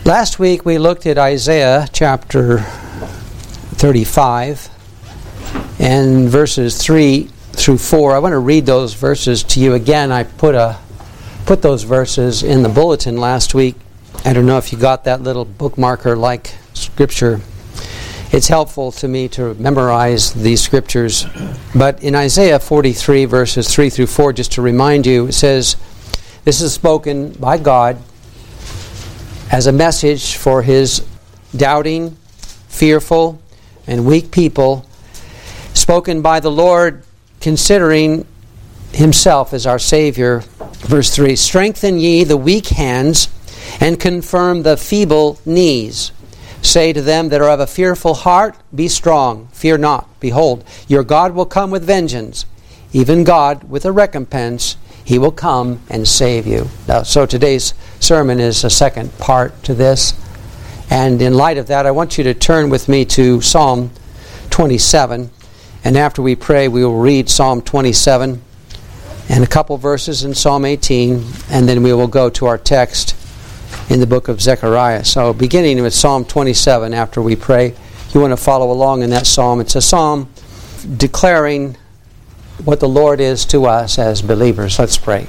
Last week we looked at Isaiah chapter 35 and verses 3 through 4. I want to read those verses to you again. I put those verses in the bulletin last week. I don't know if you got that little bookmarker like scripture. It's helpful to me to memorize these scriptures. But in Isaiah 43 verses 3 through 4, just to remind you, it says, this is spoken by God as a message for His doubting, fearful, and weak people, spoken by the Lord considering Himself as our Savior. Verse 3, strengthen ye the weak hands, and confirm the feeble knees. Say to them that are of a fearful heart, be strong, fear not. Behold, your God will come with vengeance, even God with a recompense. He will come and save you. Now, so today's sermon is a second part to this. And in light of that, I want you to turn with me to Psalm 27. And after we pray, we will read Psalm 27 and a couple verses in Psalm 18. And then we will go to our text in the book of Zechariah. So beginning with Psalm 27 after we pray, you want to follow along in that psalm. It's a psalm declaring what the Lord is to us as believers. Let's pray.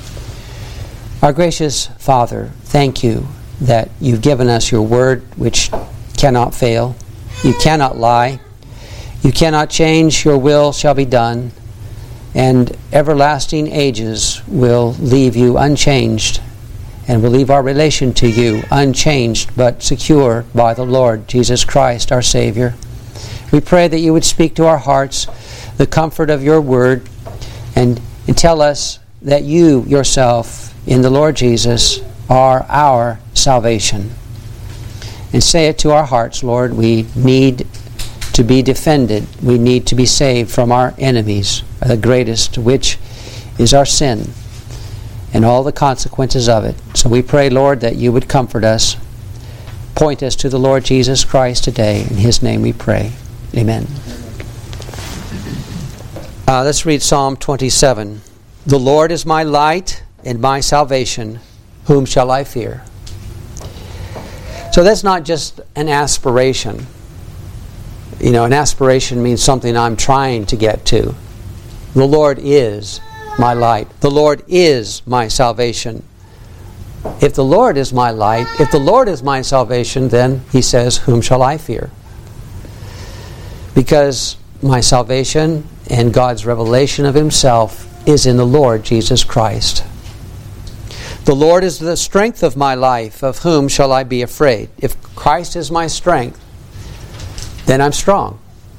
Our gracious Father, thank you that you've given us your word which cannot fail. You cannot lie. You cannot change. Your will shall be done. And everlasting ages will leave you unchanged, and will leave our relation to you unchanged but secure by the Lord Jesus Christ, our Savior. We pray that you would speak to our hearts the comfort of your word, and tell us that you yourself in the Lord Jesus are our salvation. And say it to our hearts, Lord, we need to be defended. We need to be saved from our enemies, the greatest which is our sin and all the consequences of it. So we pray, Lord, that you would comfort us. Point us to the Lord Jesus Christ today. In His name we pray. Amen. Let's read Psalm 27. The Lord is my light and my salvation. Whom shall I fear? So that's not just an aspiration. You know, an aspiration means something I'm trying to get to. The Lord is my light. The Lord is my salvation. If the Lord is my light, if the Lord is my salvation, then He says, whom shall I fear? Because my salvation and God's revelation of Himself is in the Lord Jesus Christ. The Lord is the strength of my life. Of whom shall I be afraid? If Christ is my strength, then I'm strong.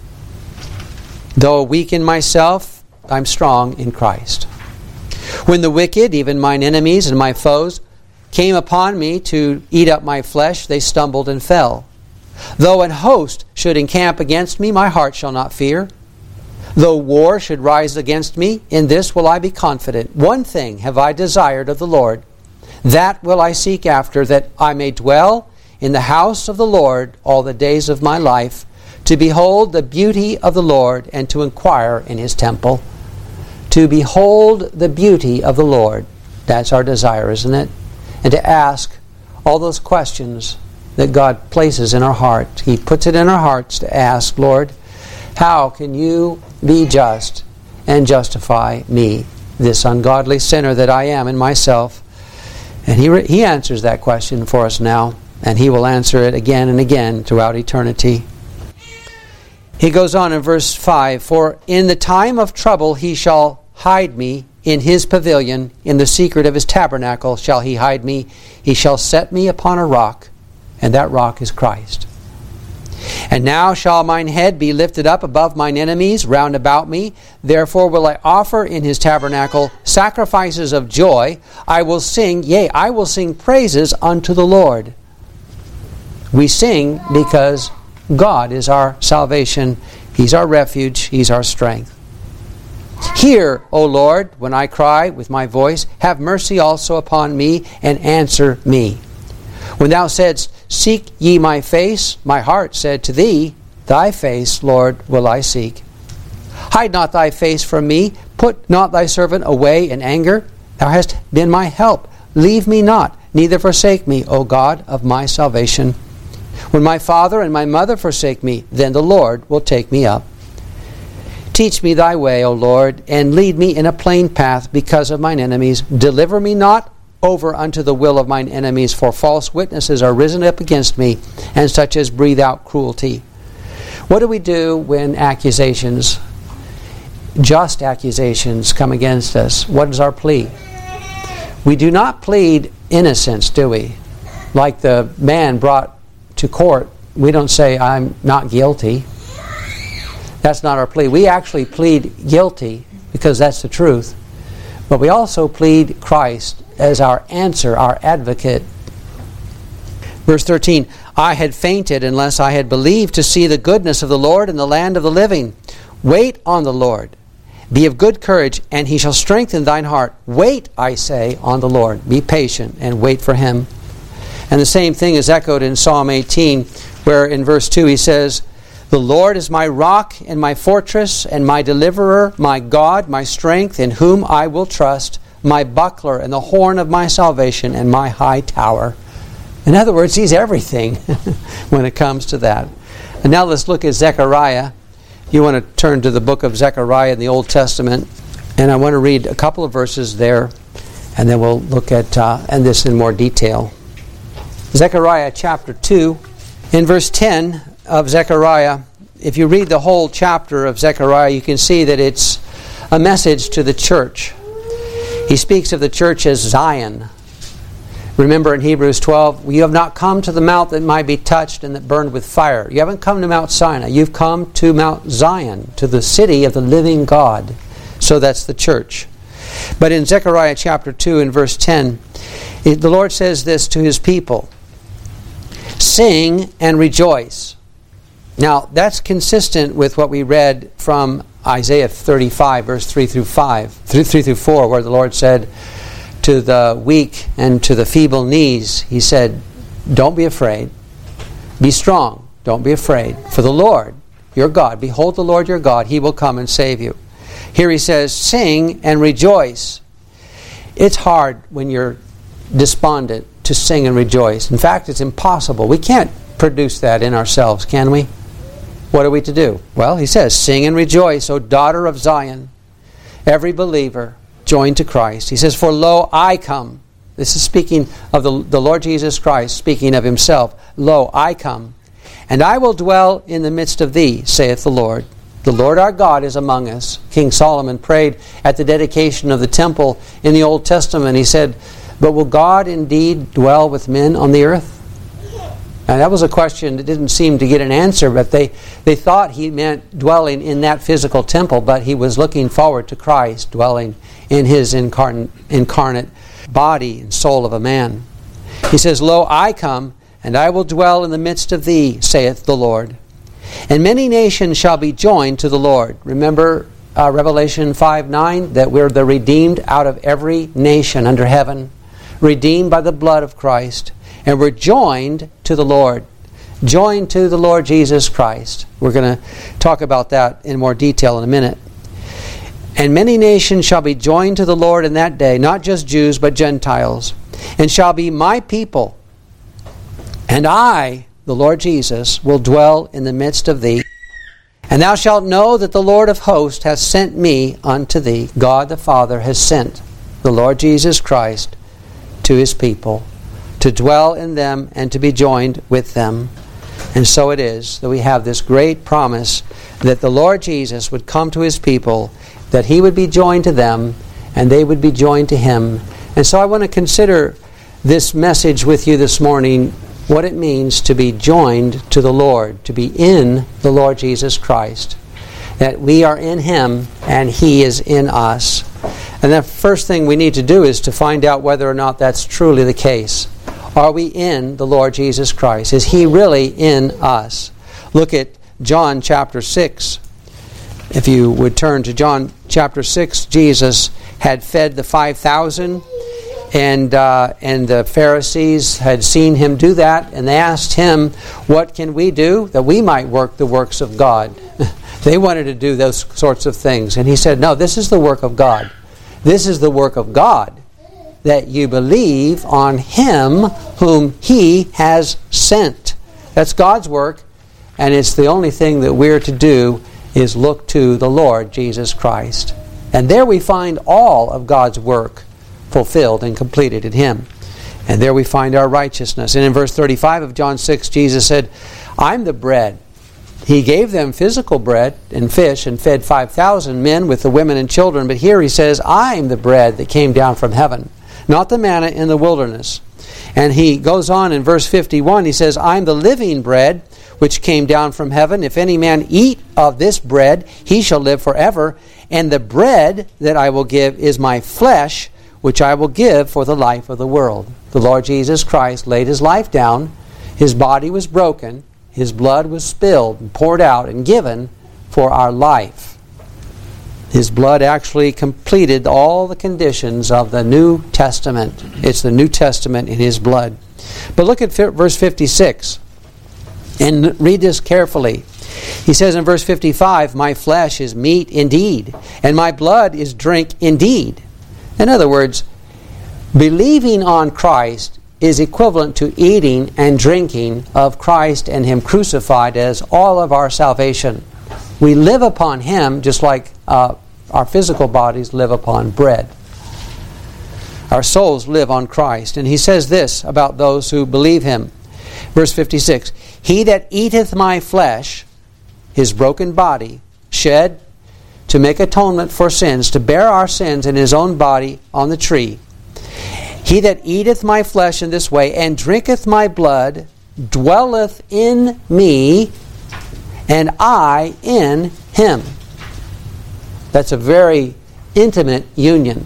Though weak in myself, I'm strong in Christ. When the wicked, even mine enemies and my foes, came upon me to eat up my flesh, they stumbled and fell. Though an host should encamp against me, my heart shall not fear. Though war should rise against me, in this will I be confident. One thing have I desired of the Lord, that will I seek after, that I may dwell in the house of the Lord all the days of my life, to behold the beauty of the Lord, and to inquire in His temple. To behold the beauty of the Lord. That's our desire, isn't it? And to ask all those questions that God places in our heart. He puts it in our hearts to ask, Lord, how can you be just and justify me, this ungodly sinner that I am in myself? And He answers that question for us now, and He will answer it again and again throughout eternity. He goes on in verse 5, for in the time of trouble He shall hide me in His pavilion, in the secret of His tabernacle shall He hide me. He shall set me upon a rock, and that rock is Christ. And now shall mine head be lifted up above mine enemies round about me. Therefore will I offer in His tabernacle sacrifices of joy. I will sing, yea, I will sing praises unto the Lord. We sing because God is our salvation. He's our refuge. He's our strength. Hear, O Lord, when I cry with my voice. Have mercy also upon me, and answer me. When thou saidst, seek ye my face, my heart said to thee, thy face, Lord, will I seek. Hide not thy face from me. Put not thy servant away in anger. Thou hast been my help. Leave me not, neither forsake me, O God of my salvation. When my father and my mother forsake me, then the Lord will take me up. Teach me thy way, O Lord, and lead me in a plain path because of mine enemies. Deliver me not over unto the will of mine enemies, for false witnesses are risen up against me, and such as breathe out cruelty. What do we do when accusations, just accusations, come against us? What is our plea? We do not plead innocence, do we? Like the man brought to court, we don't say, I'm not guilty. That's not our plea. We actually plead guilty because that's the truth. But we also plead Christ as our answer, our advocate. Verse 13, I had fainted unless I had believed to see the goodness of the Lord in the land of the living. Wait on the Lord. Be of good courage, and he shall strengthen thine heart. Wait, I say, on the Lord. Be patient and wait for him. And the same thing is echoed in Psalm 18, where in verse 2 he says, the Lord is my rock and my fortress and my deliverer, my God, my strength, in whom I will trust, my buckler and the horn of my salvation and my high tower. In other words, he's everything when it comes to that. And now let's look at Zechariah. You want to turn to the book of Zechariah in the Old Testament, and I want to read a couple of verses there, and then we'll look at this in more detail. Zechariah chapter 2, in verse 10 of Zechariah, if you read the whole chapter of Zechariah, you can see that it's a message to the church. He speaks of the church as Zion. Remember in Hebrews 12, you have not come to the mount that might be touched and that burned with fire. You haven't come to Mount Sinai. You've come to Mount Zion, to the city of the living God. So that's the church. But in Zechariah chapter 2 and verse 10, the Lord says this to his people, sing and rejoice. Now, that's consistent with what we read from Isaiah 35, verse 3 through 4, where the Lord said to the weak and to the feeble knees, he said, don't be afraid. Be strong. Don't be afraid. For the Lord, your God, behold the Lord your God, he will come and save you. Here he says, sing and rejoice. It's hard when you're despondent to sing and rejoice. In fact, it's impossible. We can't produce that in ourselves, can we? What are we to do? Well, he says, sing and rejoice, O daughter of Zion, every believer joined to Christ. He says, for lo, I come. This is speaking of the Lord Jesus Christ, speaking of himself. Lo, I come, and I will dwell in the midst of thee, saith the Lord. The Lord our God is among us. King Solomon prayed at the dedication of the temple in the Old Testament. He said, but will God indeed dwell with men on the earth? And that was a question that didn't seem to get an answer, but they thought he meant dwelling in that physical temple, but he was looking forward to Christ dwelling in his incarnate body and soul of a man. He says, lo, I come, and I will dwell in the midst of thee, saith the Lord. And many nations shall be joined to the Lord. Remember Revelation 5:9, that we're the redeemed out of every nation under heaven, redeemed by the blood of Christ. And we're joined to the Lord. Joined to the Lord Jesus Christ. We're going to talk about that in more detail in a minute. And many nations shall be joined to the Lord in that day, not just Jews, but Gentiles, and shall be my people. And I, the Lord Jesus, will dwell in the midst of thee. And thou shalt know that the Lord of hosts hath sent me unto thee. God the Father has sent the Lord Jesus Christ to his people, to dwell in them and to be joined with them. And so it is that we have this great promise that the Lord Jesus would come to his people, that he would be joined to them, and they would be joined to him. And so I want to consider this message with you this morning, what it means to be joined to the Lord, to be in the Lord Jesus Christ, that we are in him and he is in us. And the first thing we need to do is to find out whether or not that's truly the case. Are we in the Lord Jesus Christ? Is he really in us? Look at John chapter 6. If you would turn to John chapter 6, Jesus had fed the 5,000, and the Pharisees had seen him do that, and they asked him, what can we do that we might work the works of God? They wanted to do those sorts of things. And he said, no, this is the work of God. This is the work of God, that you believe on Him whom He has sent. That's God's work, and it's the only thing that we're to do is look to the Lord Jesus Christ. And there we find all of God's work fulfilled and completed in Him. And there we find our righteousness. And in verse 35 of John 6, Jesus said, I'm the bread. He gave them physical bread and fish and fed 5,000 men with the women and children. But here He says, I'm the bread that came down from heaven, not the manna in the wilderness. And He goes on in verse 51, He says, I'm the living bread which came down from heaven. If any man eat of this bread, he shall live forever. And the bread that I will give is my flesh, which I will give for the life of the world. The Lord Jesus Christ laid His life down. His body was broken. His blood was spilled and poured out and given for our life. His blood actually completed all the conditions of the New Testament. It's the New Testament in His blood. But look at verse 56 and read this carefully. He says in verse 55, my flesh is meat indeed, and my blood is drink indeed. In other words, believing on Christ is equivalent to eating and drinking of Christ and Him crucified as all of our salvation. We live upon Him just like our physical bodies live upon bread. Our souls live on Christ. And He says this about those who believe Him. Verse 56, He that eateth my flesh, His broken body, shed to make atonement for sins, to bear our sins in His own body on the tree. He that eateth my flesh in this way, and drinketh my blood, dwelleth in me, and I in him. That's a very intimate union.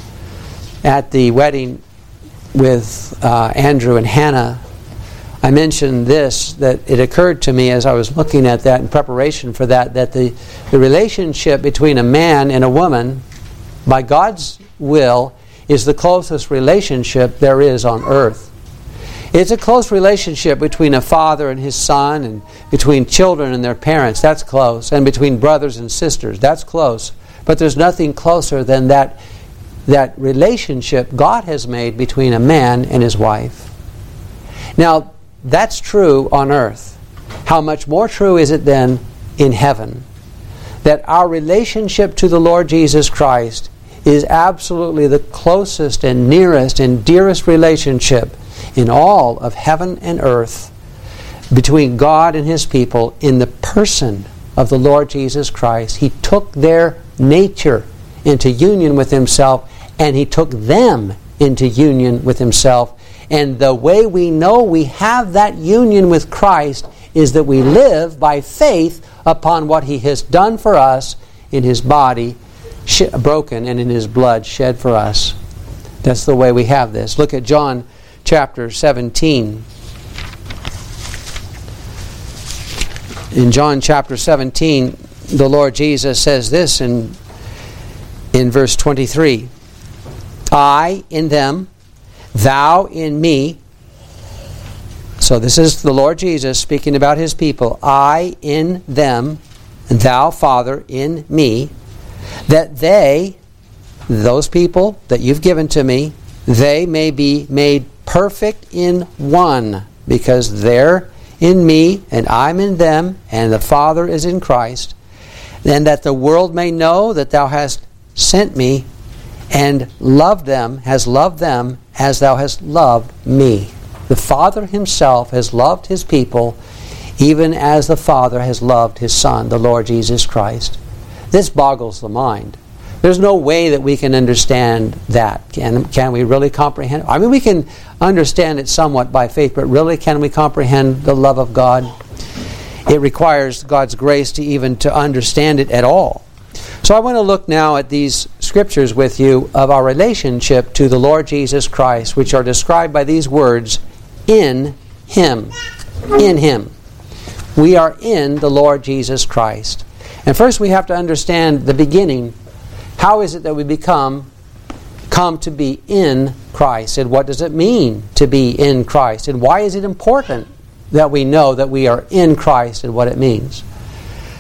At the wedding with Andrew and Hannah, I mentioned this, that it occurred to me as I was looking at that in preparation for that the relationship between a man and a woman, by God's will, is the closest relationship there is on earth. It's a close relationship between a father and his son, and between children and their parents. That's close. And between brothers and sisters. That's close. But there's nothing closer than that relationship God has made between a man and his wife. Now, that's true on earth. How much more true is it then in heaven? That our relationship to the Lord Jesus Christ is absolutely the closest and nearest and dearest relationship in all of heaven and earth between God and His people in the person of the Lord Jesus Christ. He took their nature into union with Himself, and He took them into union with Himself. And the way we know we have that union with Christ is that we live by faith upon what He has done for us in His body broken and in His blood shed for us. That's the way we have this. Look at John chapter 17. In John chapter 17, the Lord Jesus says this in verse 23. I in them, thou in me. So this is the Lord Jesus speaking about His people. I in them, and thou, Father, in me, that they, those people that you've given to me, they may be made perfect in one, because they're in me, and I'm in them, and the Father is in Christ, and that the world may know that thou hast sent me, and loved them, has loved them as thou hast loved me. The Father Himself has loved His people, even as the Father has loved His Son, the Lord Jesus Christ. This boggles the mind. There's no way that we can understand that. Can we really comprehend it? I mean, we can understand it somewhat by faith, but really, can we comprehend the love of God? It requires God's grace to understand it at all. So I want to look now at these scriptures with you of our relationship to the Lord Jesus Christ, which are described by these words, in Him. In Him. We are in the Lord Jesus Christ. And first we have to understand the beginning. How is it that we come to be in Christ? And what does it mean to be in Christ? And why is it important that we know that we are in Christ and what it means?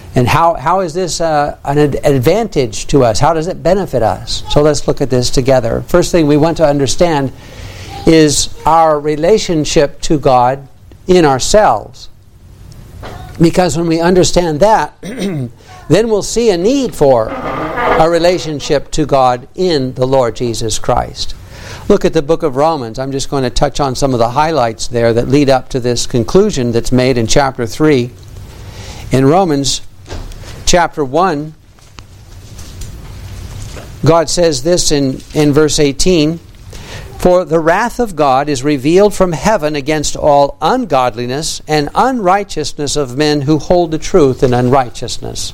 And how is this an advantage to us? How does it benefit us? So let's look at this together. First thing we want to understand is our relationship to God in ourselves. Because when we understand that, then we'll see a need for a relationship to God in the Lord Jesus Christ. Look at the book of Romans. I'm just going to touch on some of the highlights there that lead up to this conclusion that's made in chapter 3. In Romans chapter 1, God says this in verse 18, "For the wrath of God is revealed from heaven against all ungodliness and unrighteousness of men who hold the truth in unrighteousness."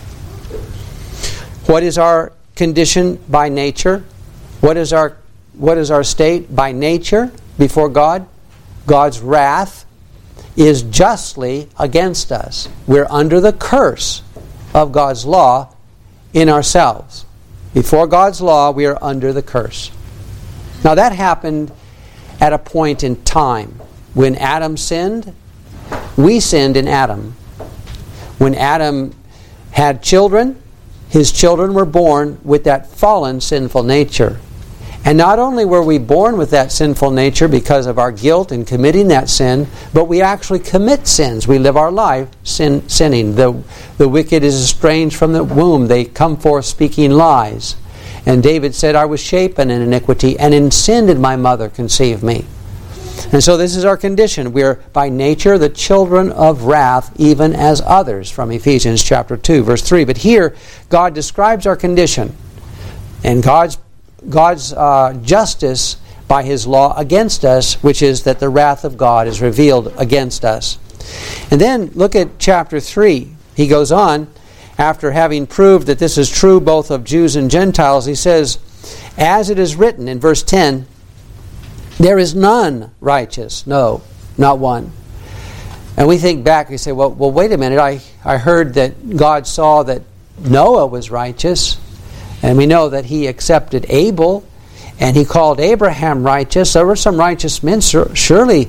What is our condition by nature? What is our state by nature before God? God's wrath is justly against us. We're under the curse of God's law in ourselves. Before God's law, we are under the curse. Now that happened at a point in time. When Adam sinned, we sinned in Adam. When Adam had children, his children were born with that fallen sinful nature. And not only were we born with that sinful nature because of our guilt in committing that sin, but we actually commit sins. We live our life sinning. The wicked is estranged from the womb. They come forth speaking lies. And David said, "I was shapen in iniquity, and in sin did my mother conceive me." And so this is our condition. We are by nature the children of wrath, even as others, from Ephesians chapter 2, verse 3. But here, God describes our condition and God's justice by His law against us, which is that the wrath of God is revealed against us. And then look at chapter 3. He goes on, after having proved that this is true both of Jews and Gentiles, he says, "As it is written," in verse 10, "There is none righteous, no, not one." And we think back, we say, well, wait a minute, I heard that God saw that Noah was righteous, and we know that He accepted Abel, and He called Abraham righteous. There were some righteous men. Surely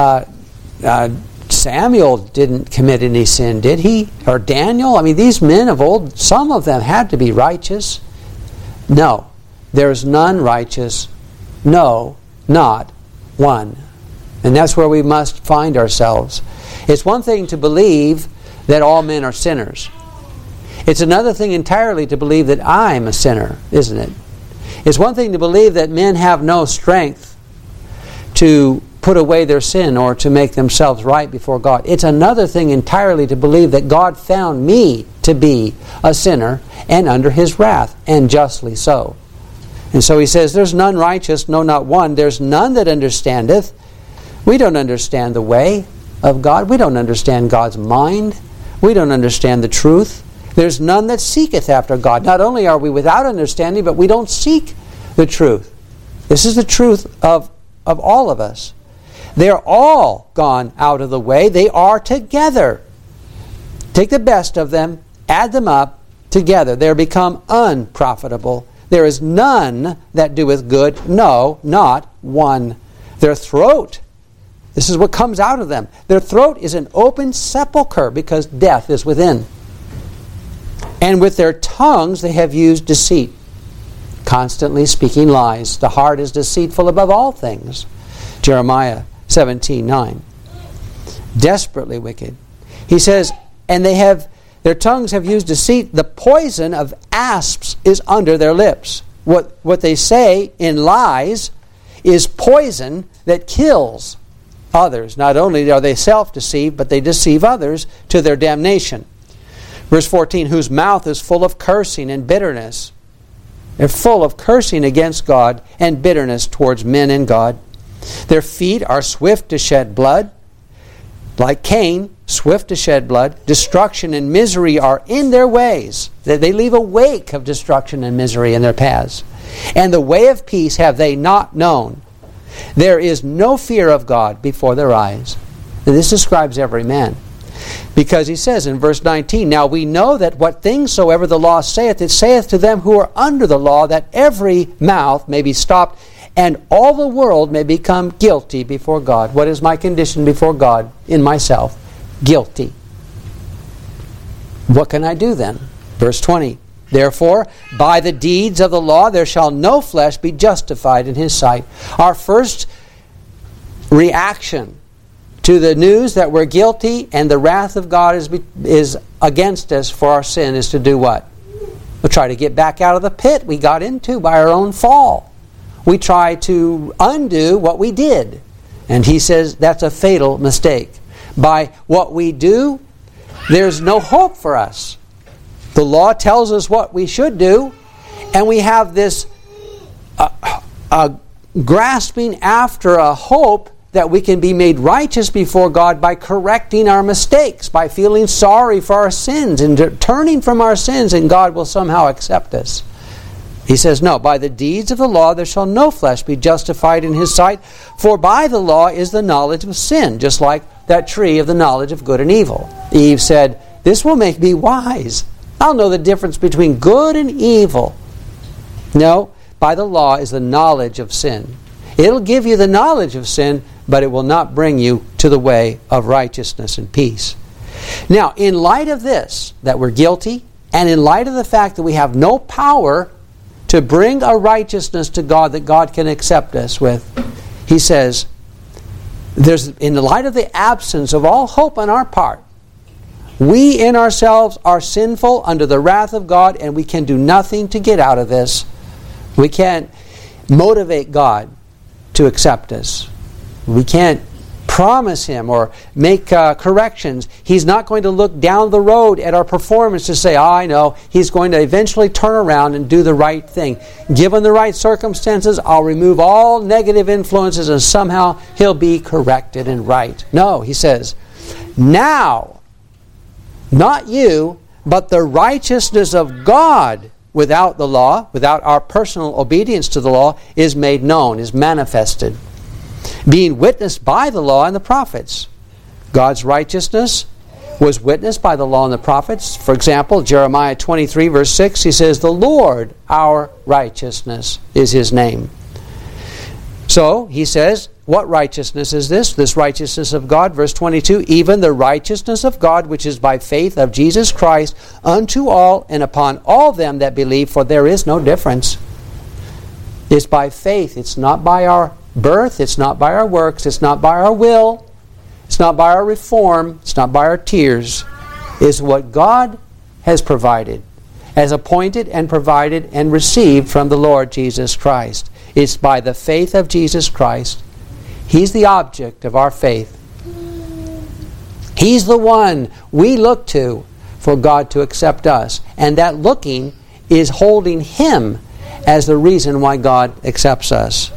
Samuel didn't commit any sin, did he? Or Daniel? I mean, these men of old, some of them had to be righteous. No, there is none righteous, no, not one. And that's where we must find ourselves. It's one thing to believe that all men are sinners. It's another thing entirely to believe that I'm a sinner, isn't it? It's one thing to believe that men have no strength to put away their sin or to make themselves right before God. It's another thing entirely to believe that God found me to be a sinner and under His wrath, and justly so. And so He says, "There's none righteous, no, not one. There's none that understandeth." We don't understand the way of God. We don't understand God's mind. We don't understand the truth. There's none that seeketh after God. Not only are we without understanding, but we don't seek the truth. This is the truth of all of us. They're all gone out of the way. They are together. Take the best of them, add them up together. They're become unprofitable. There is none that doeth good, no, not one. Their throat, this is what comes out of them. Their throat is an open sepulchre, because death is within. And with their tongues they have used deceit, constantly speaking lies. The heart is deceitful above all things. Jeremiah 17:9. Desperately wicked. He says, and their tongues have used deceit. The poison of asps is under their lips. What they say in lies is poison that kills others. Not only are they self-deceived, but they deceive others to their damnation. Verse 14, "Whose mouth is full of cursing and bitterness." They're full of cursing against God and bitterness towards men and God. "Their feet are swift to shed blood." Like Cain, swift to shed blood. "Destruction and misery are in their ways." They leave a wake of destruction and misery in their paths. "And the way of peace have they not known. There is no fear of God before their eyes." And this describes every man. Because he says in verse 19, "Now we know that what things soever the law saith, it saith to them who are under the law, that every mouth may be stopped, and all the world may become guilty before God." What is my condition before God in myself? Guilty. What can I do then? Verse 20. Therefore, by the deeds of the law there shall no flesh be justified in his sight. Our first reaction to the news that we're guilty and the wrath of God is against us for our sin is to do what? We'll try to get back out of the pit we got into by our own fall. We try to undo what we did. And he says that's a fatal mistake. By what we do, there's no hope for us. The law tells us what we should do, and we have this grasping after a hope that we can be made righteous before God by correcting our mistakes, by feeling sorry for our sins and turning from our sins, and God will somehow accept us. He says, no, by the deeds of the law there shall no flesh be justified in his sight, for by the law is the knowledge of sin, just like that tree of the knowledge of good and evil. Eve said, this will make me wise. I'll know the difference between good and evil. No, by the law is the knowledge of sin. It'll give you the knowledge of sin, but it will not bring you to the way of righteousness and peace. Now, in light of this, that we're guilty, and in light of the fact that we have no power to bring a righteousness to God that God can accept us with, he says, in the light of the absence of all hope on our part, we in ourselves are sinful under the wrath of God, and we can do nothing to get out of this. We can't motivate God to accept us. We can't promise Him or make corrections. He's not going to look down the road at our performance to say, I know. He's going to eventually turn around and do the right thing. Given the right circumstances, I'll remove all negative influences and somehow He'll be corrected and right. No, he says, now, not you, but the righteousness of God without the law, without our personal obedience to the law, is made known, is manifested, being witnessed by the law and the prophets. God's righteousness was witnessed by the law and the prophets. For example, Jeremiah 23 verse 6, he says, the Lord, our righteousness, is His name. So, he says, what righteousness is this? This righteousness of God, verse 22, even the righteousness of God, which is by faith of Jesus Christ, unto all and upon all them that believe, for there is no difference. It's by faith. It's not by our birth. It's not by our works. It's not by our will. It's not by our reform. It's not by our tears. It's what God has provided, has appointed and provided and received from the Lord Jesus Christ. It's by the faith of Jesus Christ. He's the object of our faith. He's the one we look to for God to accept us. And that looking is holding Him as the reason why God accepts us.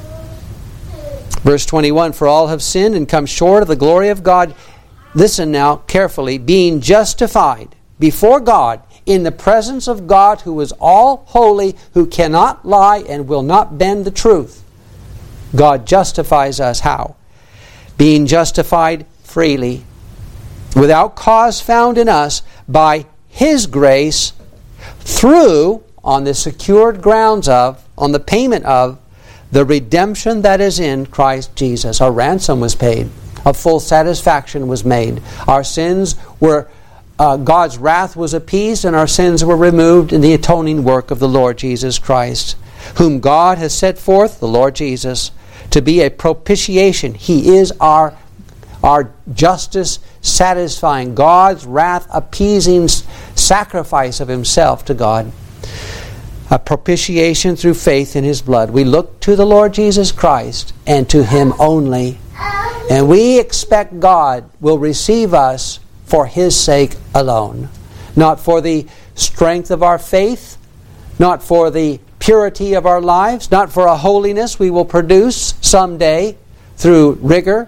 Verse 21, for all have sinned and come short of the glory of God. Listen now carefully. Being justified before God in the presence of God who is all holy, who cannot lie and will not bend the truth. God justifies us how? Being justified freely, without cause found in us, by His grace, through, on the secured grounds of, on the payment of, the redemption that is in Christ Jesus. Our ransom was paid. A full satisfaction was made. Our sins were, God's wrath was appeased, and our sins were removed in the atoning work of the Lord Jesus Christ, whom God has set forth, the Lord Jesus, to be a propitiation. He is our justice satisfying, God's wrath appeasing sacrifice of Himself to God. A propitiation through faith in His blood. We look to the Lord Jesus Christ and to Him only. And we expect God will receive us for His sake alone. Not for the strength of our faith, not for the purity of our lives, not for a holiness we will produce someday through rigor.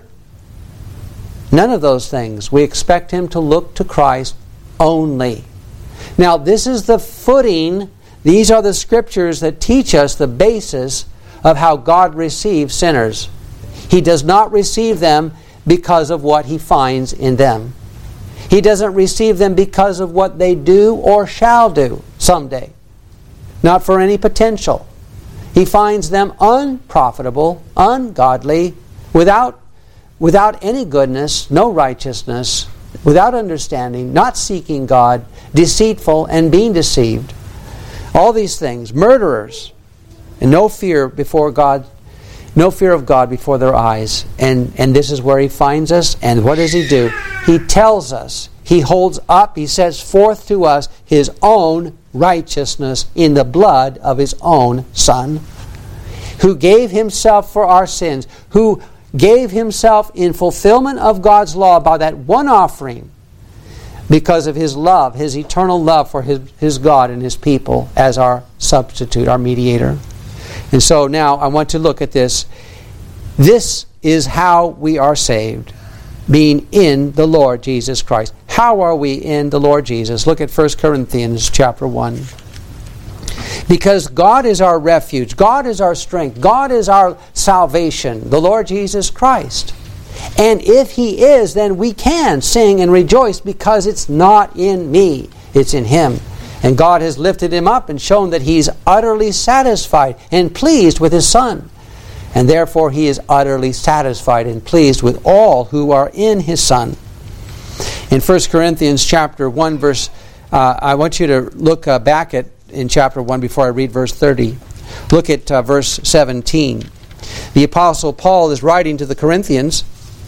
None of those things. We expect Him to look to Christ only. Now, this is the footing. These are the scriptures that teach us the basis of how God receives sinners. He does not receive them because of what He finds in them. He doesn't receive them because of what they do or shall do someday. Not for any potential. He finds them unprofitable, ungodly, without any goodness, no righteousness, without understanding, not seeking God, deceitful and being deceived. All these things, murderers, and no fear before God, no fear of God before their eyes. And this is where he finds us. And what does he do? He tells us, he holds up, he sets forth to us his own righteousness in the blood of his own Son, who gave himself for our sins, who gave himself in fulfillment of God's law by that one offering, because of his love, his eternal love for his God and his people as our substitute, our mediator. And so now I want to look at this. This is how we are saved, being in the Lord Jesus Christ. How are we in the Lord Jesus? Look at 1 Corinthians chapter 1. Because God is our refuge, God is our strength, God is our salvation, the Lord Jesus Christ. And if he is, then we can sing and rejoice, because it's not in me, it's in him. And God has lifted him up and shown that he's utterly satisfied and pleased with his Son. And therefore he is utterly satisfied and pleased with all who are in his Son. In 1 Corinthians chapter 1 verse, I want you to look back at in chapter 1 before I read verse 30. Look at verse 17. The Apostle Paul is writing to the Corinthians.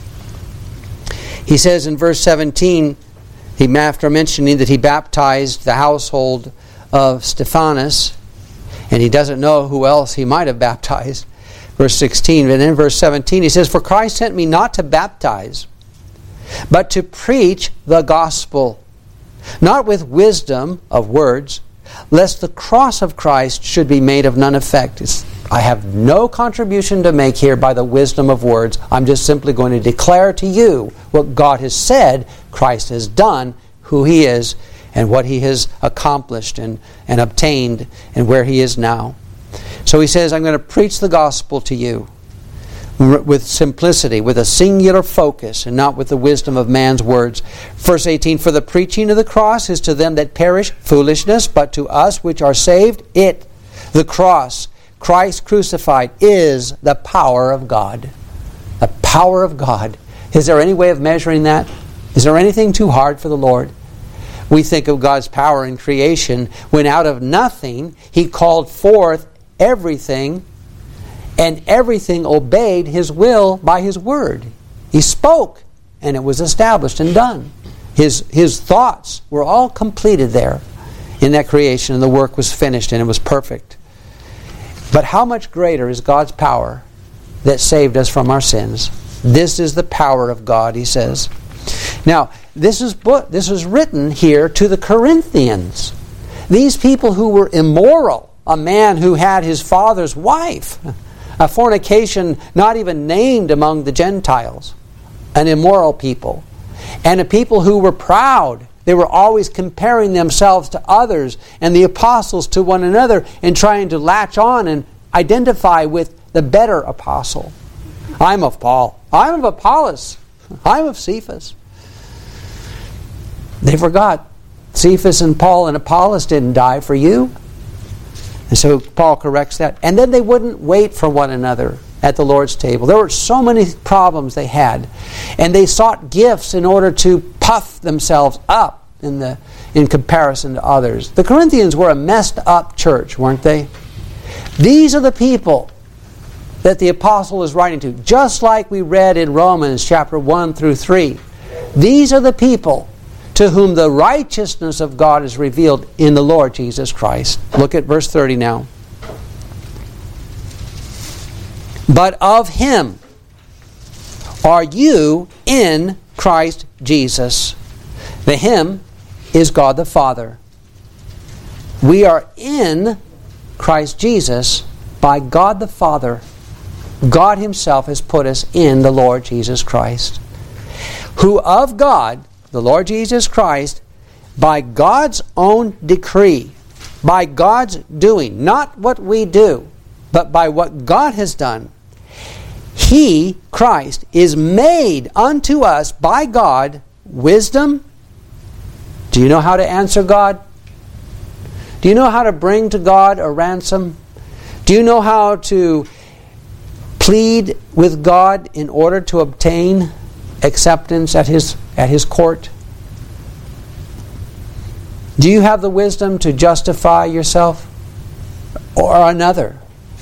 He says in verse 17, after mentioning that he baptized the household of Stephanas, and he doesn't know who else he might have baptized. Verse 16, and in verse 17 he says, "For Christ sent me not to baptize, but to preach the gospel, not with wisdom of words, lest the cross of Christ should be made of none effect." I have no contribution to make here by the wisdom of words. I'm just simply going to declare to you what God has said, Christ has done, who he is, and what he has accomplished and obtained, and where he is now. So he says, I'm going to preach the gospel to you with simplicity, with a singular focus, and not with the wisdom of man's words. Verse 18, "For the preaching of the cross is to them that perish foolishness, but to us which are saved, the cross, Christ crucified, is the power of God." The power of God. Is there any way of measuring that? Is there anything too hard for the Lord? We think of God's power in creation, when out of nothing he called forth everything, and everything obeyed his will by his word. He spoke, and it was established and done. His thoughts were all completed there in that creation, and the work was finished, and it was perfect. But how much greater is God's power that saved us from our sins? This is the power of God, he says. Now, this is written here to the Corinthians. These people who were immoral, a man who had his father's wife, a fornication not even named among the Gentiles, an immoral people, and a people who were proud. They were always comparing themselves to others and the apostles to one another, and trying to latch on and identify with the better apostle. I'm of Paul. I'm of Apollos. I'm of Cephas. They forgot Cephas and Paul and Apollos didn't die for you. And so Paul corrects that. And then they wouldn't wait for one another at the Lord's table. There were so many problems they had. And they sought gifts in order to puff themselves up in comparison to others. The Corinthians were a messed up church, weren't they? These are the people that the apostle is writing to. Just like we read in Romans chapter 1 through 3. These are the people to whom the righteousness of God is revealed in the Lord Jesus Christ. Look at verse 30 now. "But of him are you in Christ Jesus." The him is God the Father. We are in Christ Jesus by God the Father. God himself has put us in the Lord Jesus Christ, who of God, the Lord Jesus Christ, by God's own decree, by God's doing, not what we do, but by what God has done, he, Christ, is made unto us by God wisdom. Do you know how to answer God? Do you know how to bring to God a ransom? Do you know how to plead with God in order to obtain acceptance at his court? Do you have the wisdom to justify yourself or another?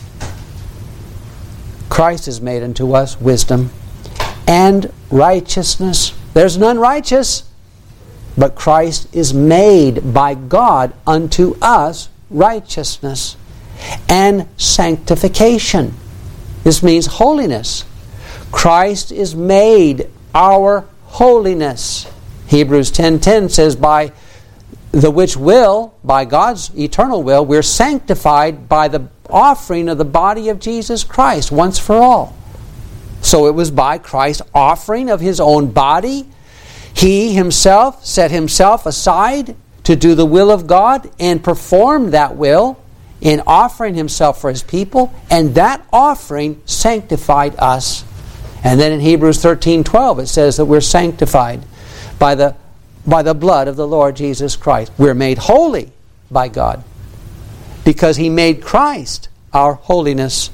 Christ has made unto us wisdom and righteousness. There's none righteous, but Christ is made by God unto us righteousness and sanctification. This means holiness. Christ is made our holiness. Hebrews 10:10 says, by the which will, by God's eternal will, we're sanctified by the offering of the body of Jesus Christ once for all. So it was by Christ's offering of His own body. He Himself set Himself aside to do the will of God and performed that will in offering Himself for His people, and that offering sanctified us. And then in Hebrews 13:12 it says that we're sanctified by the blood of the Lord Jesus Christ. We're made holy by God because He made Christ our holiness.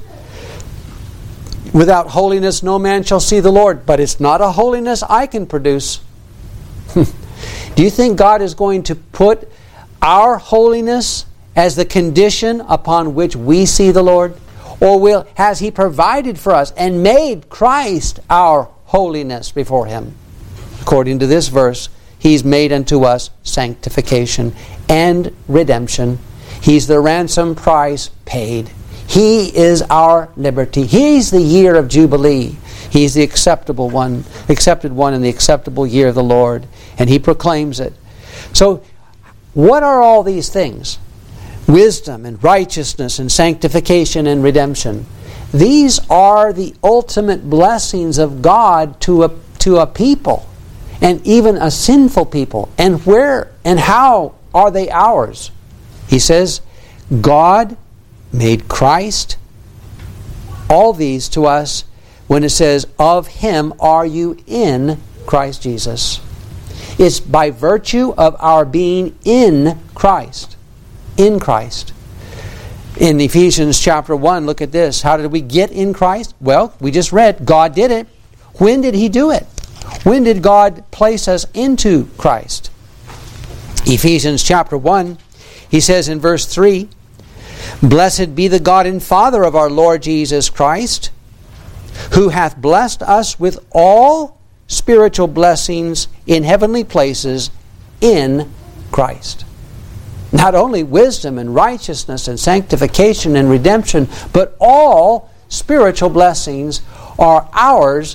Without holiness no man shall see the Lord. But it's not a holiness I can produce. Do you think God is going to put our holiness as the condition upon which we see the Lord? Or has He provided for us and made Christ our holiness before Him? According to this verse, He's made unto us sanctification and redemption. He's the ransom price paid. He is our liberty. He's the year of Jubilee. He's the accepted one in the acceptable year of the Lord. And He proclaims it. So, what are all these things? Wisdom and righteousness and sanctification and redemption. These are the ultimate blessings of God to a people, and even a sinful people. And where and how are they ours? He says, God made Christ, all these to us, when it says, of Him are you in Christ Jesus. It's by virtue of our being in Christ. In Christ. In Ephesians chapter 1, look at this. How did we get in Christ? Well, we just read, God did it. When did He do it? When did God place us into Christ? Ephesians chapter 1, he says in verse 3, Blessed be the God and Father of our Lord Jesus Christ, who hath blessed us with all spiritual blessings in heavenly places in Christ. Not only wisdom and righteousness and sanctification and redemption, but all spiritual blessings are ours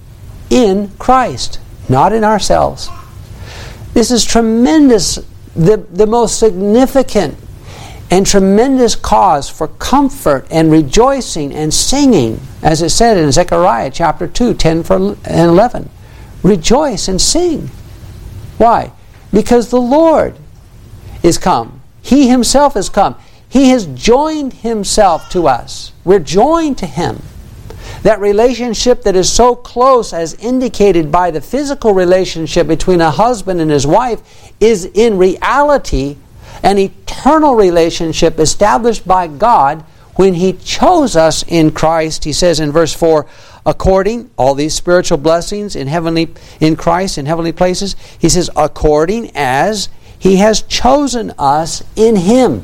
in Christ, not in ourselves. This is tremendous, the most significant and tremendous cause for comfort and rejoicing and singing, as it said in Zechariah chapter 2, 10 and 11. Rejoice and sing. Why? Because the Lord is come. He Himself is come. He has joined Himself to us. We're joined to Him. That relationship that is so close, as indicated by the physical relationship between a husband and his wife, is in reality an eternal relationship established by God when He chose us in Christ. He says in verse 4, according, all these spiritual blessings in Christ, in heavenly places, He says, according as He has chosen us in Him.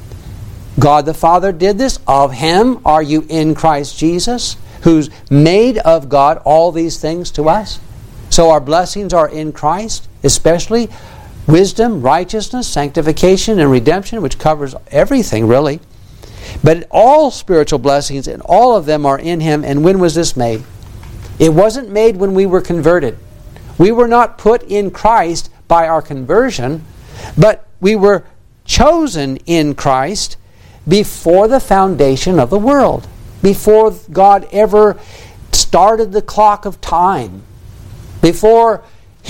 God the Father did this. Of Him are you in Christ Jesus, who's made of God all these things to us. So our blessings are in Christ, especially wisdom, righteousness, sanctification, and redemption, which covers everything really. But all spiritual blessings, and all of them are in Him. And when was this made? It wasn't made when we were converted. We were not put in Christ by our conversion, but we were chosen in Christ before the foundation of the world. Before God ever started the clock of time. Before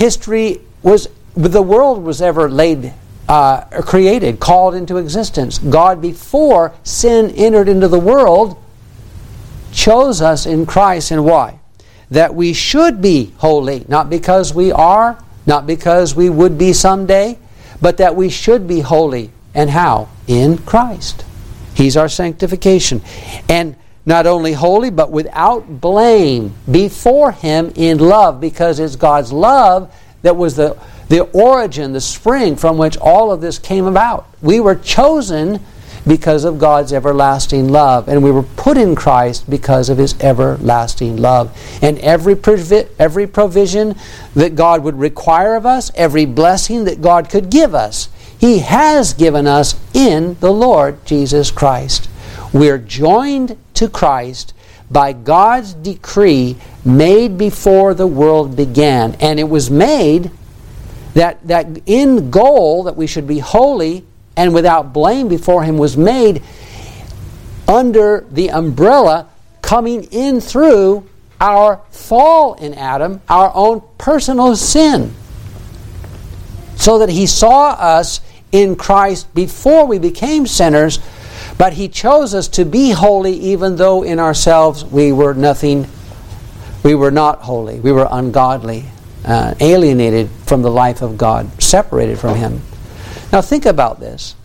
the world was ever created, called into existence. God, before sin entered into the world, chose us in Christ. And why? That we should be holy. Not because we are, not because we would be someday, but that we should be holy. And how? In Christ. He's our sanctification. And not only holy, but without blame before Him in love, because it's God's love that was the origin, the spring from which all of this came about. We were chosen because of God's everlasting love, and we were put in Christ because of His everlasting love. And every provision that God would require of us, every blessing that God could give us, He has given us in the Lord Jesus Christ. We're joined to Christ by God's decree made before the world began. And it was made that end goal that we should be holy and without blame before Him was made under the umbrella coming in through our fall in Adam, our own personal sin. So that He saw us in Christ before we became sinners, but He chose us to be holy even though in ourselves we were nothing. We were not holy. We were ungodly, alienated from the life of God, separated from Him. Now think about this.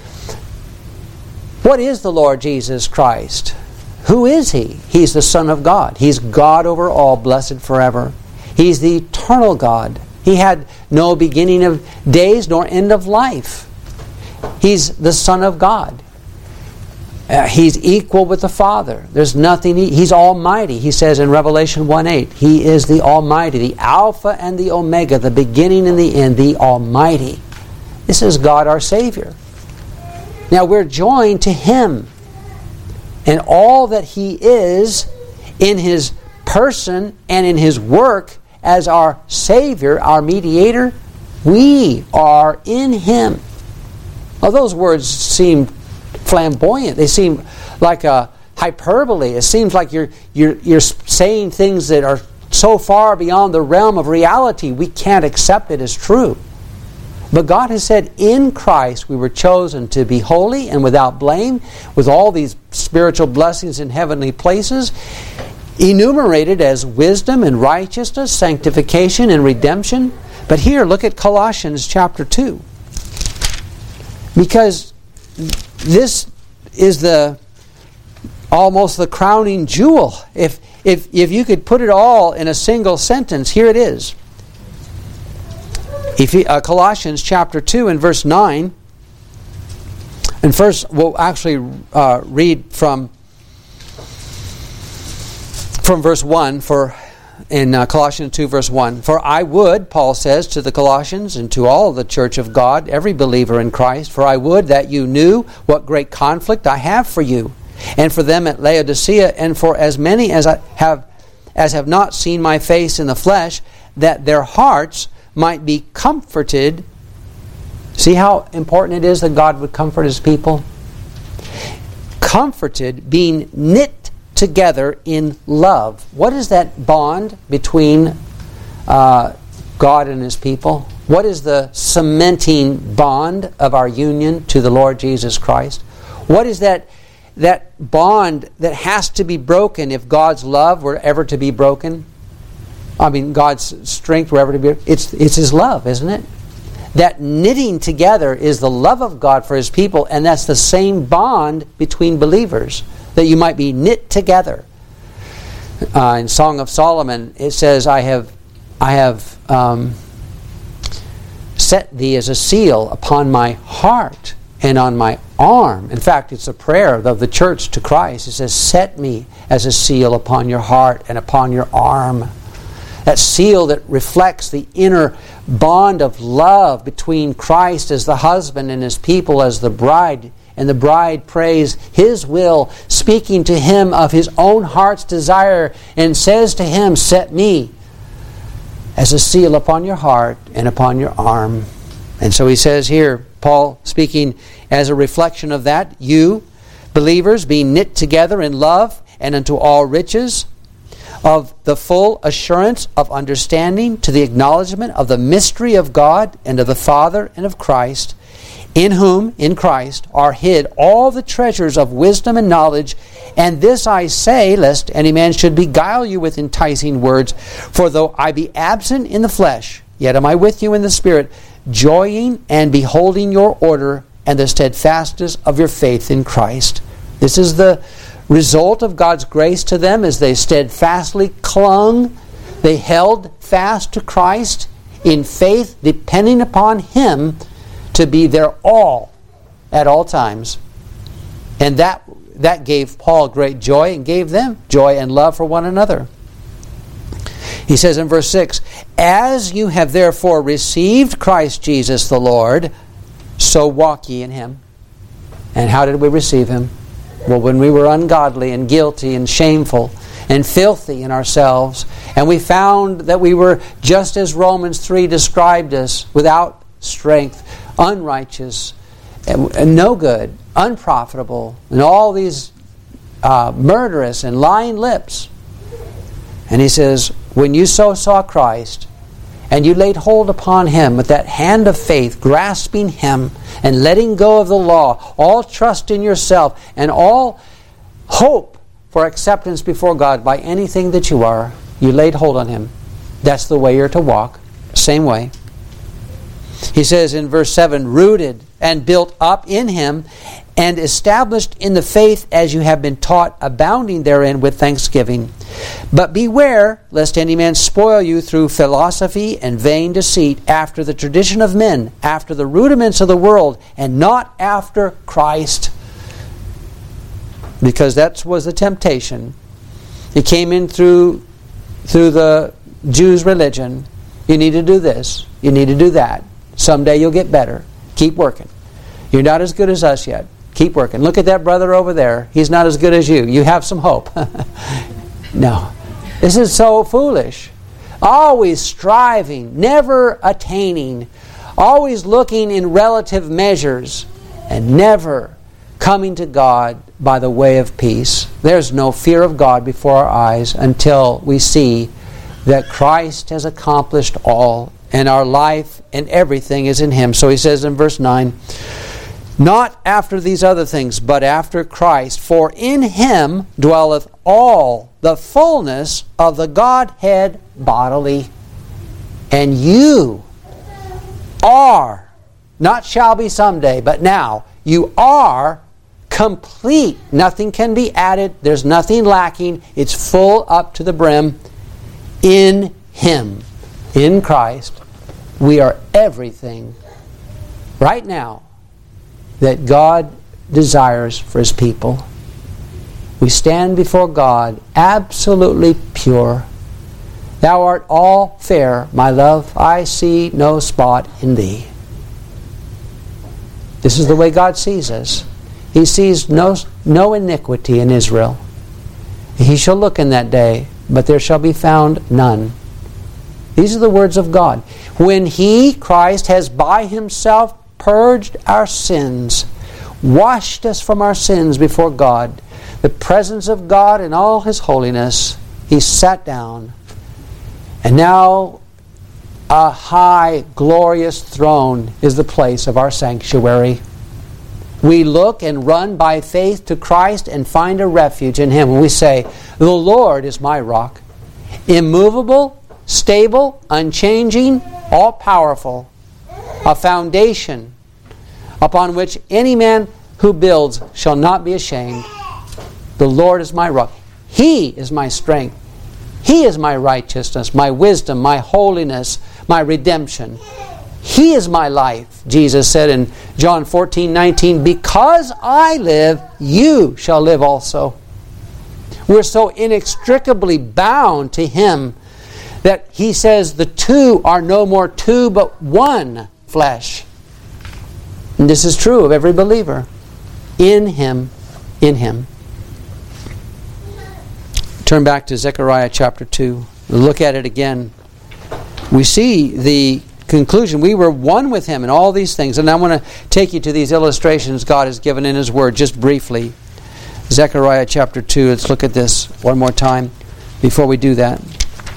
What is the Lord Jesus Christ? Who is He? He's the Son of God. He's God over all, blessed forever. He's the eternal God. He had no beginning of days nor end of life. He's the Son of God. He's equal with the Father. There's nothing. He's almighty. He says in Revelation 1:8, He is the Almighty, the Alpha and the Omega, the beginning and the end, the Almighty. This is God our Savior. Now we're joined to Him. And all that He is in His person and in His work as our Savior, our mediator, we are in Him. Well, those words seem flamboyant. They seem like a hyperbole. It seems like you're saying things that are so far beyond the realm of reality we can't accept it as true. But God has said in Christ we were chosen to be holy and without blame, with all these spiritual blessings in heavenly places, enumerated as wisdom and righteousness, sanctification and redemption. But here, look at Colossians chapter 2. Because this is almost the crowning jewel. If you could put it all in a single sentence, here it is. Colossians chapter 2 and verse 9. And first we'll actually read from verse 1 in Colossians 2 verse 1. For I would, Paul says to the Colossians and to all the church of God, every believer in Christ, for I would that you knew what great conflict I have for you, and for them at Laodicea, and for as many as have not seen my face in the flesh, that their hearts might be comforted. See how important it is that God would comfort His people? Comforted, being knit together in love. What is that bond between God and His people? What is the cementing bond of our union to the Lord Jesus Christ? What is that bond that has to be broken if God's love were ever to be broken? I mean, God's strength were ever to be... It's His love, isn't it? That knitting together is the love of God for His people, and that's the same bond between believers, that you might be knit together. In Song of Solomon, it says, I have set thee as a seal upon my heart and on my arm. In fact, it's a prayer of the church to Christ. It says, set me as a seal upon your heart and upon your arm. That seal that reflects the inner bond of love between Christ as the husband and His people as the bride. And the bride prays His will, speaking to Him of His own heart's desire, and says to Him, set me as a seal upon your heart and upon your arm. And so he says here, Paul speaking as a reflection of that, you, believers, being knit together in love and unto all riches, of the full assurance of understanding, to the acknowledgement of the mystery of God and of the Father and of Christ, in whom, in Christ, are hid all the treasures of wisdom and knowledge. And this I say, lest any man should beguile you with enticing words. For though I be absent in the flesh, yet am I with you in the Spirit, joying and beholding your order and the steadfastness of your faith in Christ. This is the result of God's grace to them as they steadfastly clung. They held fast to Christ in faith, depending upon Him to be their all at all times. And that gave Paul great joy and gave them joy and love for one another. He says in verse 6, "As you have therefore received Christ Jesus the Lord, so walk ye in Him." And how did we receive Him? Well, when we were ungodly and guilty and shameful and filthy in ourselves, and we found that we were just as Romans 3 described us, without strength, unrighteous, and no good, unprofitable, and all these murderous and lying lips. And he says, when you so saw Christ, and you laid hold upon Him with that hand of faith, grasping Him and letting go of the law, all trust in yourself and all hope for acceptance before God by anything that you are, you laid hold on Him. That's the way you're to walk. Same way. He says in verse 7, "Rooted and built up in Him, and established in the faith as you have been taught, abounding therein with thanksgiving. But beware, lest any man spoil you through philosophy and vain deceit, after the tradition of men, after the rudiments of the world, and not after Christ." Because that was the temptation. It came in through the Jews' religion. You need to do this. You need to do that. Someday you'll get better. Keep working. You're not as good as us yet. Keep working. Look at that brother over there. He's not as good as you. You have some hope. No. This is so foolish. Always striving, never attaining, always looking in relative measures, and never coming to God by the way of peace. There's no fear of God before our eyes until we see that Christ has accomplished all, and our life and everything is in Him. So he says in verse 9, "Not after these other things, but after Christ. For in Him dwelleth all the fullness of the Godhead bodily. And you are, not shall be someday, but now, you are complete." Nothing can be added. There's nothing lacking. It's full up to the brim. In Him, in Christ, we are everything right now that God desires for His people. We stand before God absolutely pure. "Thou art all fair, my love, I see no spot in thee." This is the way God sees us. He sees no iniquity in Israel. He shall look in that day, but there shall be found none. These are the words of God. When He, Christ, has by Himself purged our sins, washed us from our sins before God, the presence of God in all His holiness, He sat down. And now a high, glorious throne is the place of our sanctuary. We look and run by faith to Christ and find a refuge in Him. When we say, "The Lord is my rock," immovable, stable, unchanging, all-powerful, a foundation upon which any man who builds shall not be ashamed. The Lord is my rock. He is my strength. He is my righteousness, my wisdom, my holiness, my redemption. He is my life. Jesus said in John 14:19, "Because I live, you shall live also." We're so inextricably bound to Him that He says the two are no more two but one flesh. And this is true of every believer. In Him, in Him. Turn back to Zechariah chapter 2. Look at it again. We see the conclusion. We were one with Him in all these things. And I want to take you to these illustrations God has given in His Word just briefly. Zechariah chapter 2. Let's look at this one more time before we do that.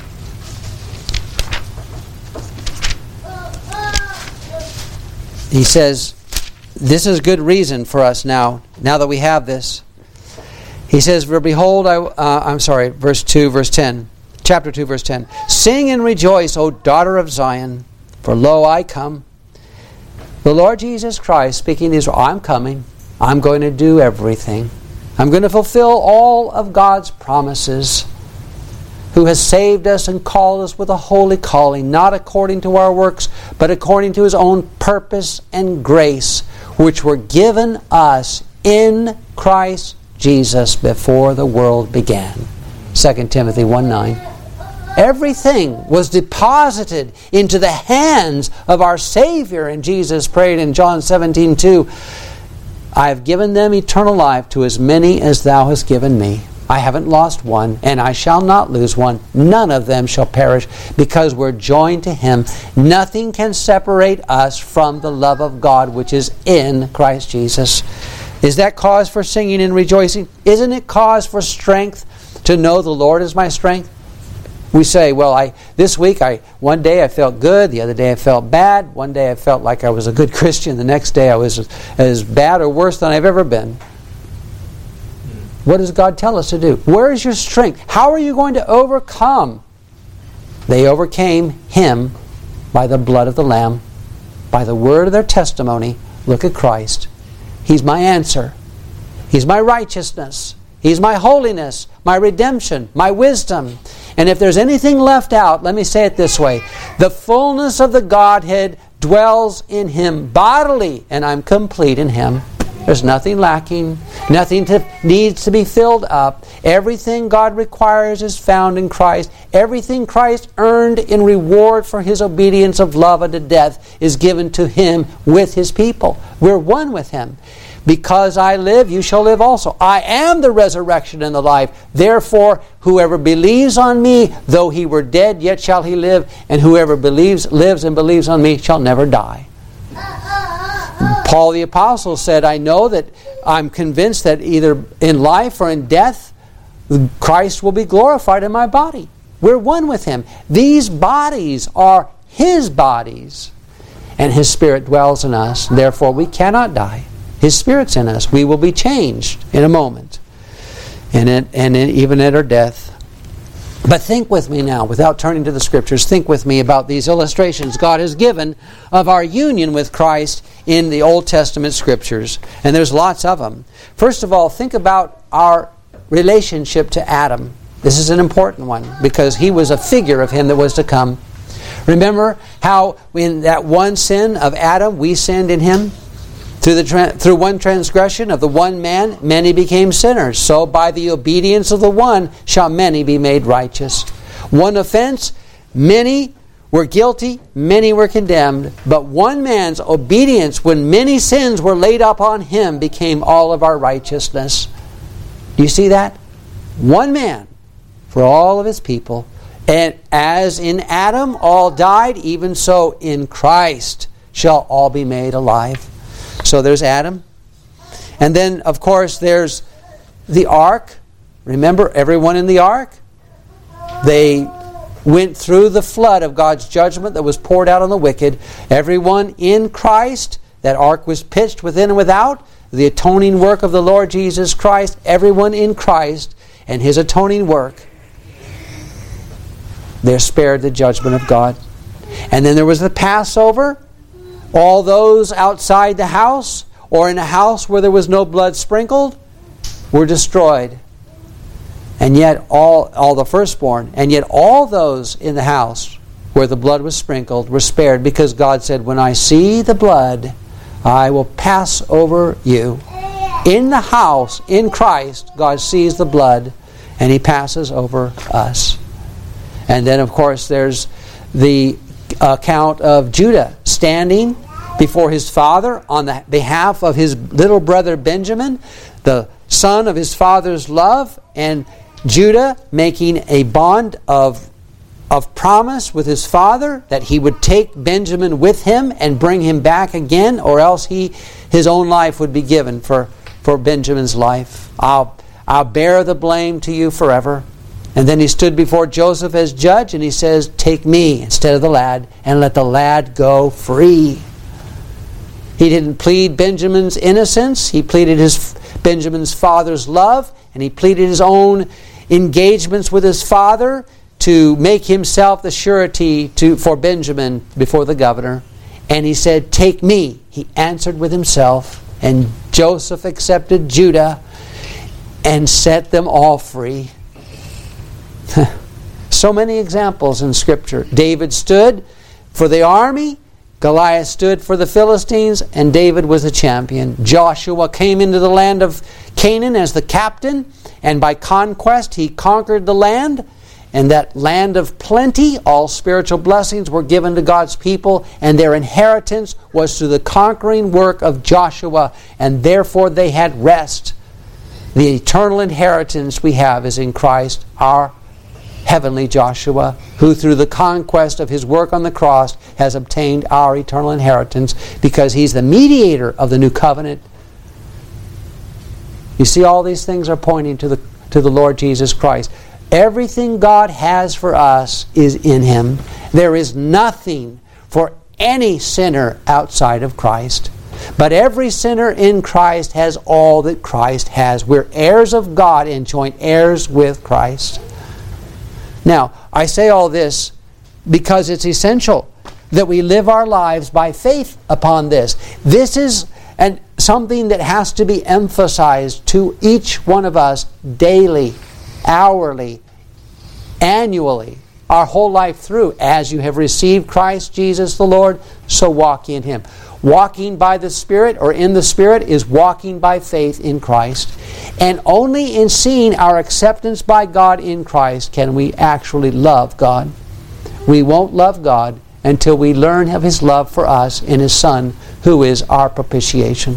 He says, this is good reason for us now that we have this. He says, "For behold, verse 2, verse 10. Chapter 2, verse 10. Sing and rejoice, O daughter of Zion, for lo, I come." The Lord Jesus Christ speaking to Israel, I'm coming. I'm going to do everything. I'm going to fulfill all of God's promises. who has saved us and called us with a holy calling, not according to our works, but according to His own purpose and grace, which were given us in Christ Jesus before the world began. 2 Timothy 1:9. Everything was deposited into the hands of our Savior, and Jesus prayed in John 17:2, I have given them eternal life to as many as Thou hast given me. I haven't lost one, and I shall not lose one. None of them shall perish, because we're joined to Him. Nothing can separate us from the love of God which is in Christ Jesus. Is that cause for singing and rejoicing? Isn't it cause for strength to know the Lord is my strength? We say, well, this week, one day I felt good, the other day I felt bad, one day I felt like I was a good Christian, the next day I was as bad or worse than I've ever been. What does God tell us to do? Where is your strength? How are you going to overcome? They overcame Him by the blood of the Lamb, by the word of their testimony. Look at Christ. He's my answer. He's my righteousness. He's my holiness, my redemption, my wisdom. And if there's anything left out, let me say it this way. The fullness of the Godhead dwells in Him bodily, and I'm complete in Him. There's nothing lacking. Nothing needs to be filled up. Everything God requires is found in Christ. Everything Christ earned in reward for His obedience of love unto death is given to Him with His people. We're one with Him. Because I live, you shall live also. I am the resurrection and the life. Therefore, whoever believes on me, though he were dead, yet shall he live. And whoever lives and believes on me shall never die. Paul the Apostle said, I know that I'm convinced that either in life or in death, Christ will be glorified in my body. We're one with Him. These bodies are His bodies. And His Spirit dwells in us. Therefore, we cannot die. His Spirit's in us. We will be changed in a moment. And even at our death. But think with me now, without turning to the Scriptures, think with me about these illustrations God has given of our union with Christ in the Old Testament Scriptures. And there's lots of them. First of all, think about our relationship to Adam. This is an important one, because he was a figure of Him that was to come. Remember how in that one sin of Adam, we sinned in him? Through one transgression of the one man, many became sinners. So by the obedience of the one shall many be made righteous. One offense, many were guilty, many were condemned. But one man's obedience, when many sins were laid upon him, became all of our righteousness. Do you see that? One man for all of his people. And as in Adam all died, even so in Christ shall all be made alive. So there's Adam. And then, of course, there's the ark. Remember everyone in the ark? They went through the flood of God's judgment that was poured out on the wicked. Everyone in Christ, that ark was pitched within and without. The atoning work of the Lord Jesus Christ. Everyone in Christ and His atoning work. They're spared the judgment of God. And then there was the Passover. All those outside the house or in a house where there was no blood sprinkled were destroyed. And yet all the firstborn, and yet all those in the house where the blood was sprinkled were spared, because God said, when I see the blood, I will pass over you. In the house, in Christ, God sees the blood and He passes over us. And then, of course, there's the account of Judah standing before his father on the behalf of his little brother Benjamin, the son of his father's love, and Judah making a bond of promise with his father that he would take Benjamin with him and bring him back again, or else his own life would be given for Benjamin's life. I'll bear the blame to you forever. And then he stood before Joseph as judge, and he says, take me instead of the lad, and let the lad go free. He didn't plead Benjamin's innocence. He pleaded Benjamin's father's love, and he pleaded his own engagements with his father to make himself the surety for Benjamin before the governor. And he said, take me. He answered with himself, and Joseph accepted Judah and set them all free. So many examples in Scripture. David stood for the army, Goliath stood for the Philistines, and David was the champion. Joshua came into the land of Canaan as the captain, and by conquest he conquered the land. And that land of plenty, all spiritual blessings were given to God's people, and their inheritance was through the conquering work of Joshua, and therefore they had rest. The eternal inheritance we have is in Christ, our heavenly Joshua, who through the conquest of his work on the cross has obtained our eternal inheritance, because he's the mediator of the new covenant. You see, all these things are pointing to the Lord Jesus Christ. Everything God has for us is in him. There is nothing for any sinner outside of Christ. But every sinner in Christ has all that Christ has. We're heirs of God and joint heirs with Christ. Now, I say all this because it's essential that we live our lives by faith upon this. This is something that has to be emphasized to each one of us daily, hourly, annually, our whole life through. As you have received Christ Jesus the Lord, so walk in him. Walking by the Spirit or in the Spirit is walking by faith in Christ. And only in seeing our acceptance by God in Christ can we actually love God. We won't love God until we learn of his love for us in his Son, who is our propitiation.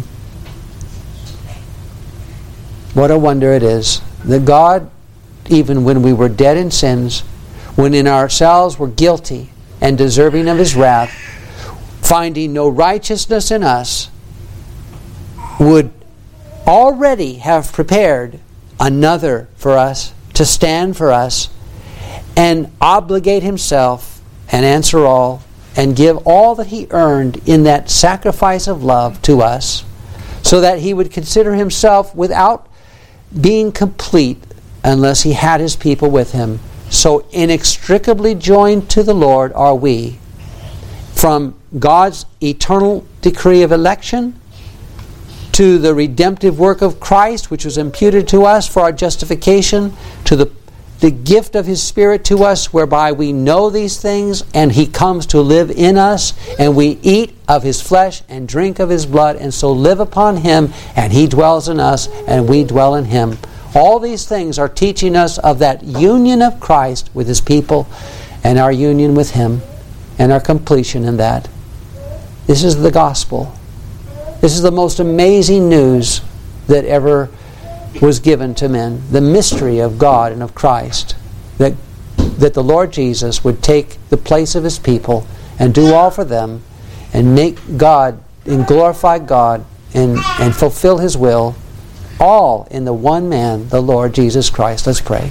What a wonder it is that God, even when we were dead in sins, when in ourselves were guilty and deserving of his wrath, finding no righteousness in us, would already have prepared another for us to stand for us and obligate himself and answer all and give all that he earned in that sacrifice of love to us, so that he would consider himself without being complete unless he had his people with him. So inextricably joined to the Lord are we, from God's eternal decree of election to the redemptive work of Christ, which was imputed to us for our justification, to the gift of his Spirit to us, whereby we know these things, and he comes to live in us, and we eat of his flesh and drink of his blood, and so live upon him, and he dwells in us, and we dwell in him. All these things are teaching us of that union of Christ with his people, and our union with him, and our completion in that. This is the gospel. This is the most amazing news that ever was given to men. The mystery of God and of Christ. That the Lord Jesus would take the place of his people and do all for them and make God and glorify God and fulfill his will, all in the one man, the Lord Jesus Christ. Let's pray.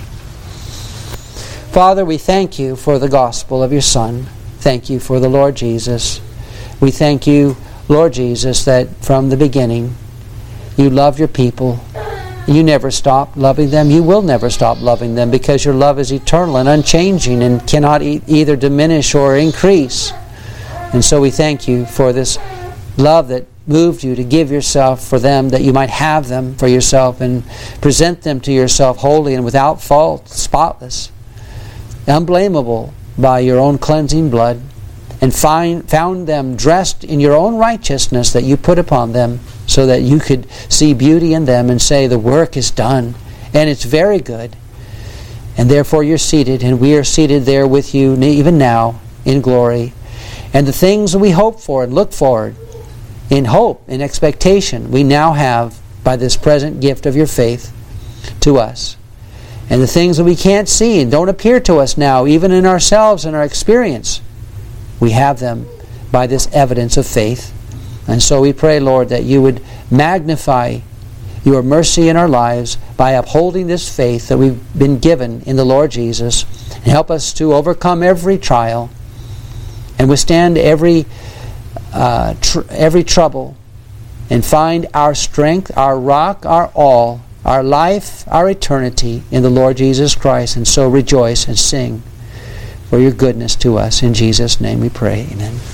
Father, we thank you for the gospel of your Son. Thank you for the Lord Jesus. We thank you, Lord Jesus, that from the beginning you loved your people. You never stopped loving them. You will never stop loving them, because your love is eternal and unchanging and cannot either diminish or increase. And so we thank you for this love that moved you to give yourself for them, that you might have them for yourself and present them to yourself holy and without fault, spotless, unblameable by your own cleansing blood, and found them dressed in your own righteousness that you put upon them, so that you could see beauty in them and say, the work is done, and it's very good. And therefore you're seated, and we are seated there with you even now in glory. And the things that we hope for and look forward in hope, in expectation, we now have by this present gift of your faith to us. And the things that we can't see and don't appear to us now, even in ourselves and our experience, we have them by this evidence of faith. And so we pray, Lord, that you would magnify your mercy in our lives by upholding this faith that we've been given in the Lord Jesus, and help us to overcome every trial and withstand every trouble, and find our strength, our rock, our all, our life, our eternity in the Lord Jesus Christ. And so rejoice and sing for your goodness to us. In Jesus' name we pray. Amen.